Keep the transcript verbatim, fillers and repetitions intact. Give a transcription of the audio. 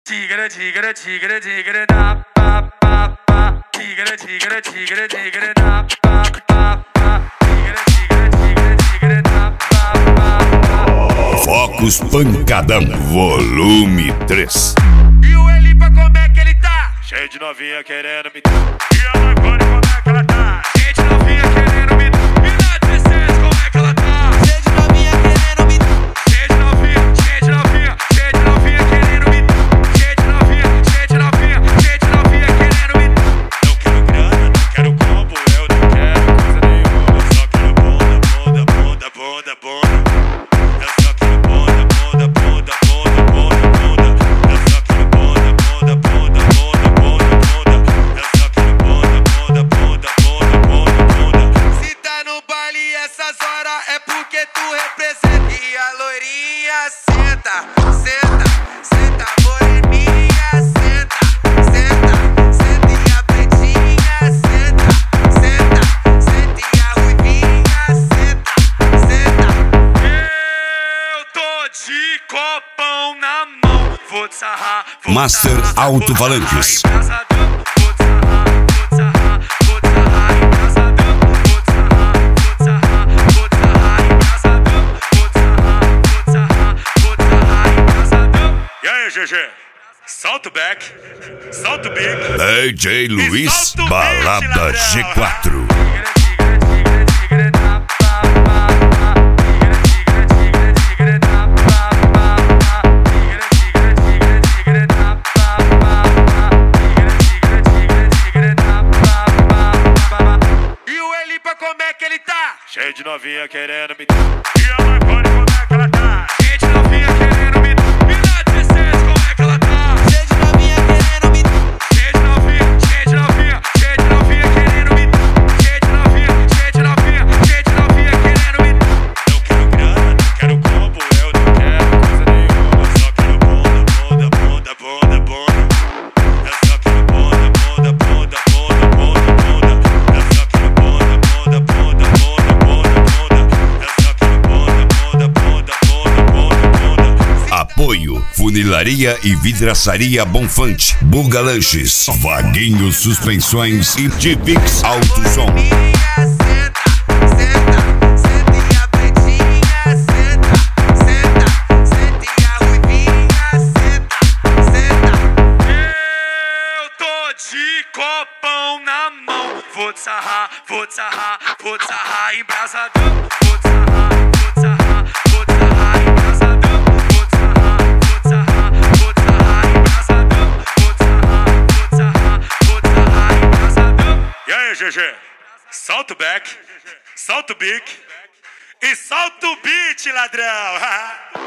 Tigre, tigre, tigre, tigre, da, pa, pa, pa. Tigre, tigre, tigre, tigre, da, pa, pa, pa. Tigre, tigre, tigre, tigre, da, pa, pa, pa. Focus Pancadão, volume três. E o Elipa, como é que ele tá? Cheio de novinha querendo me dar. E a Marconi, como é que ela tá? Cheio de novinha querendo me dar. E na dezessete, como é que ela tá? Cheio de novinha querendo me dar. Cheio de novinha, cheio de novinha, cheio de novinha querendo me dar. Cheio de novinha, cheio de novinha, cheio de novinha querendo me dar. Não quero grana, não quero combo, eu não quero coisa nenhuma. Eu só quero bunda, bunda, bunda, bunda, bunda. Eu só quero bunda, bunda, bunda, bunda, bunda, bunda. Eu só quero bunda, bunda, bunda, bunda, bunda, bunda. Eu só quero bunda, bunda, bunda, bunda, bunda, bunda. Se tá no baile essas horas é porque tu representa. E a loirinha senta, senta, senta, moreninha senta, senta, senta e a pretinha senta, senta, senta e a ruivinha senta, senta. Eu tô de copão na mão, vou te sarrar, vou te Master sarrar, Alto-Falantes. vou te sarrar em brasadão, vou te sarrar, vou te sarrar, vou te sarrar em brasadão, vou te sarrar, vou te sarrar, vou te sarrar em brasadão. E aí, G G? Solta o back, solta o bico. D J Luiz, solta o beat, Balada ladrão. G quatro. Tigre, tigre, tigre, tigre, da, pa, pa, pa. Tigre, tigre, tigre, tigre, da, pa, pa, pa. Tigre, tigre, tigre, tigre, da, pa, pa, pa. Tigre, tigre, tigre, tigre, da, pa, pa, pa, pa. E o Elipa, como é que ele tá? Cheio de novinha querendo me dar. E a Marconi, como é que ela tá? Cheio de novinha querendo me dar. E na dezessete, como é que ela tá? Cheio de novinha querendo me dar. Cheio de novinha, cheio de novinha, cheio de novinha querendo me dar. Cheio de novinha, cheio de novinha, cheio de novinha querendo me dar. Não quero grana, não quero combo, eu não quero coisa nenhuma. Eu só quero bunda, bunda, bunda, bunda, bunda. Eu só quero bunda, bunda, bunda, bunda, bunda, bunda. Eu só quero bunda, bunda, bunda, bunda, bunda, bunda. Eu só quero bunda, bunda, bunda, bunda, bunda, bunda. Apoio Funilaria e Vidraçaria Bonfante, Buga Lanches, Vaguinho Suspensões e Tipix Alto Som. Senta, senta, senta e a pretinha senta, senta, senta e a ruivinha senta, senta. Eu tô de copão na mão, vou te sarrar, vou te sarrar, vou te sarrar em brasadão, vou te sarrar, vou te sarrar, vou te sarrar em brasadão, vou te sarrar, vou te sarrar, vou te sarrar em brasadão, vou te sarrar, vou te sarrar, vou te sarrar em brasadão. E aí, G G? Solta o back, solta o bico e solta o beat, ladrão.